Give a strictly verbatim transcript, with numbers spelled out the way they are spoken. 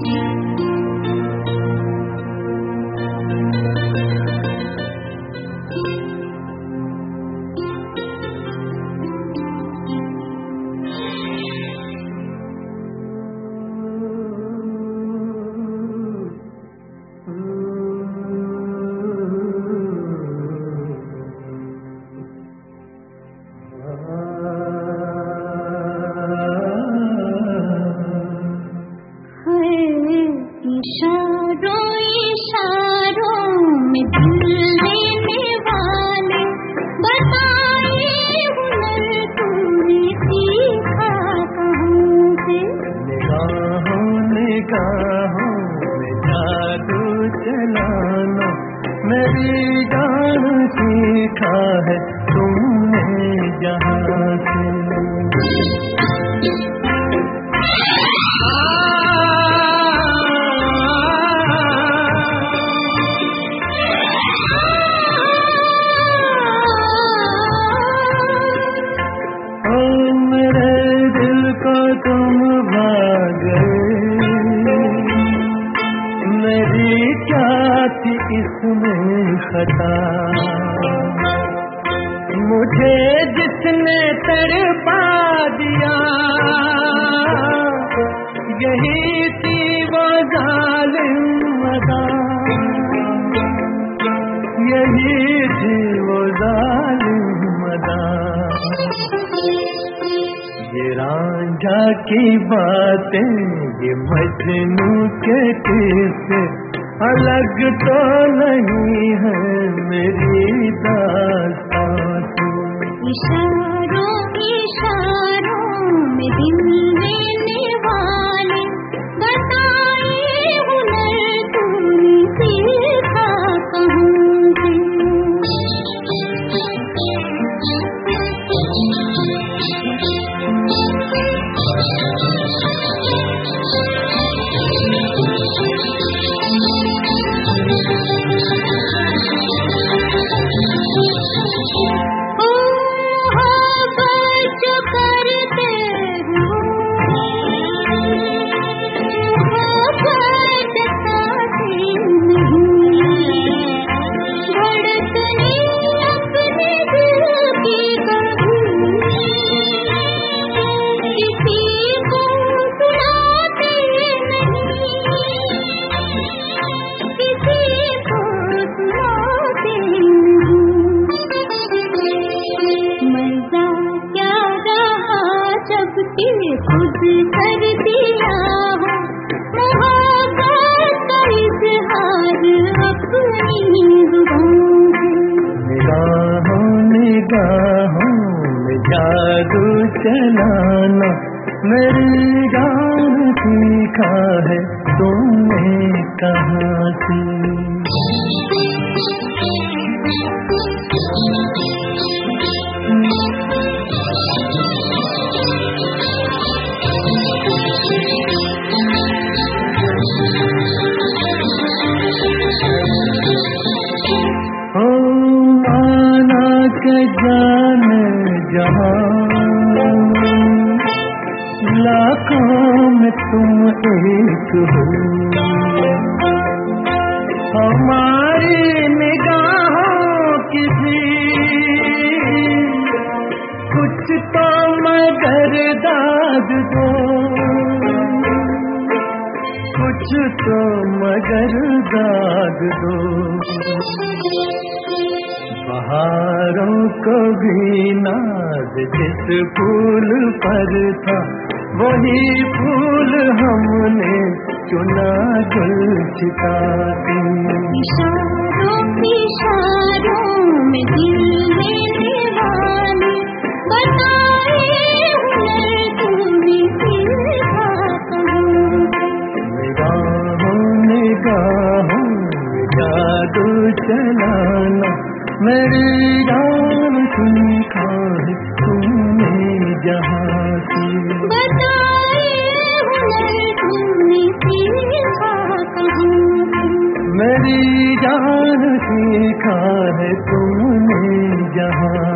मेरी जान सीखा है तुमने जहाँ से। ओ मेरे दिल को तुम भाग मेरी क्या थी इसमें खता, मुझे जिसने तड़पा दिया यही थी वो जालिम अदा, यही थी वो जालिम अदा। ये रांझा की बातें ये मजनू के किस्से अलग तो नहीं है मेरी दास्तां से। इशारों इशारों में दिल लेने वाले बताए हुनर तूने सीखा कहाँ से। खुद कर दिया हो मोहब्बत का इजहार अपनी जुबान से। निगाहों निगाहों में जादू चलाना मेरी जान सीखा है तुमने कहाँ से। के जान जहां लाखों में तुम एक हो, हमारी निगाहों की भी कुछ तो मगर दाद दो, कुछ तो मगर दाद दो। बहारों को भी नाज जिस फूल पर था वही फूल हमने चुना गुलचिता के। इशारों इशारों में दिल लेने वाले बताए हुनर तूने सीखा कहाँ से। निगाहों निगाहों में जादू चलाना मेरी जान सीखा है तुमने जहाँ से। बताए हुनर तूने सीखा कहाँ से। मेरी जान सीखा है तुमने जहाँ